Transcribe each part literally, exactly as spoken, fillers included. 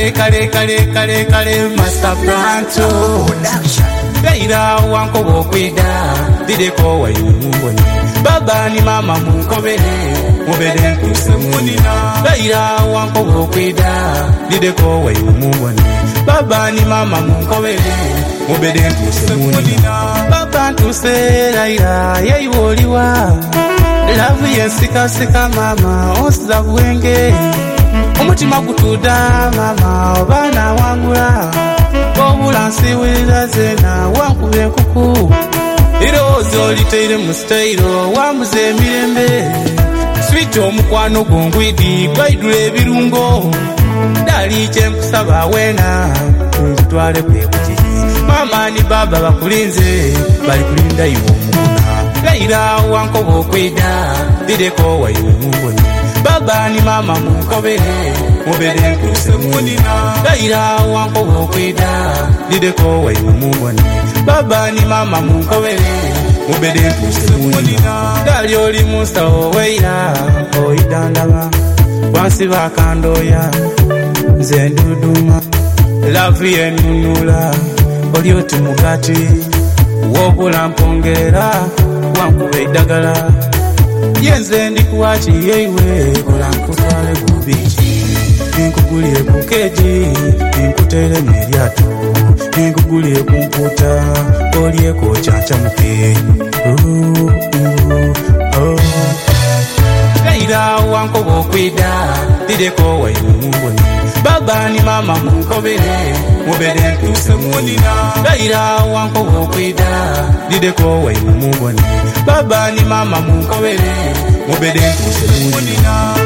kale kale kale kale kale Master Pranto Leila wanko bokwida dideko wa yumboni baba ni mama munkobere mubere nkuse munina Leila wanko bokwida dideko wa yumboni baba ni mama munkobere mubere nkuse munina baba ntuse Leila yeyiboliwa love yensika sika mama osiza bwenge umutima gutuda mama obana wangula obulansi wira zena wankube kuku irozo liteire mustairo wambuze emirembe sweet omukwano gongwidi gwaidule ebirungo dali kyempusaba wena ntwale kwekuki mama ni baba bakulinze bali kulinda iwo mukuna Leila wanko bokwida dideko wa yumboni baba ni mama munkobere mubere nkuse munina Leila wanko bokwida dideko wa yumboni baba ni mama munkobere mubere nkuse munina dali oli musta oweira oidandaba wansi bakandoya nze nduduma love yenunula oli oti mugati wobula mpongera wankube idagala yenze ndikuwachi yewe kola nkutwale kubichi ninkugulie kukeji ninkutere meriato ninkugulie kumputa olieko chacha muke uh, uh, oh. Leila wanko bokwida dideko wa yumboni baba ni mama munkobere mubere nkuse munina Leila wanko bokwida dideko wa yumboni baba ni mama munkobere mubere nkuse munina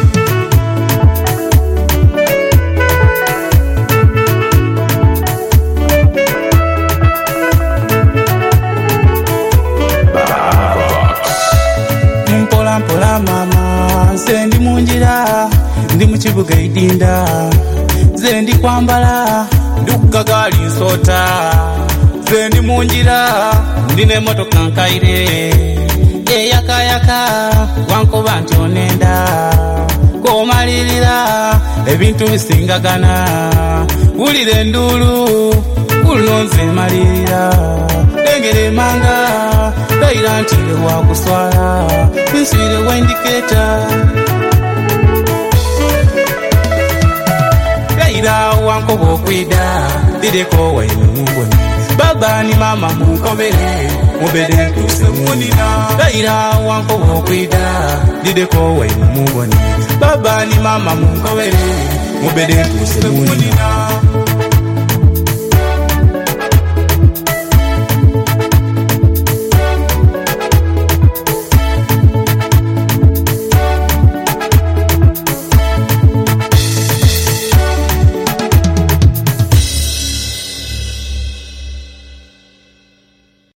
mpola mpola mama sendi munjira ndi mukibuga idinda zendi kwambala ndukagali nsota zendi munjira ndine motoka nkaire eyaka yaka wankoba nti onenda komalirira ebintu bisingagana ulire ndulu ulonze malirira dengere manga Leila ntile wakuswala nsire wendiketa Leila wanko bokwida dideko wa yumboni baba ni mama munkobere mubere nkuse munina Leila wanko bokwida dideko wa yumboni baba ni mama munkobere mubere nkuse munina